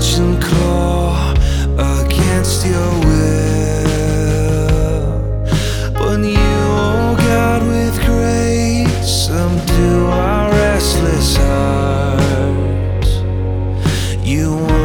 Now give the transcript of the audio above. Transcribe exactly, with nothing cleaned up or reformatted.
clutch and claw against your will. But you, oh God, with grace, subdue our restless hearts. You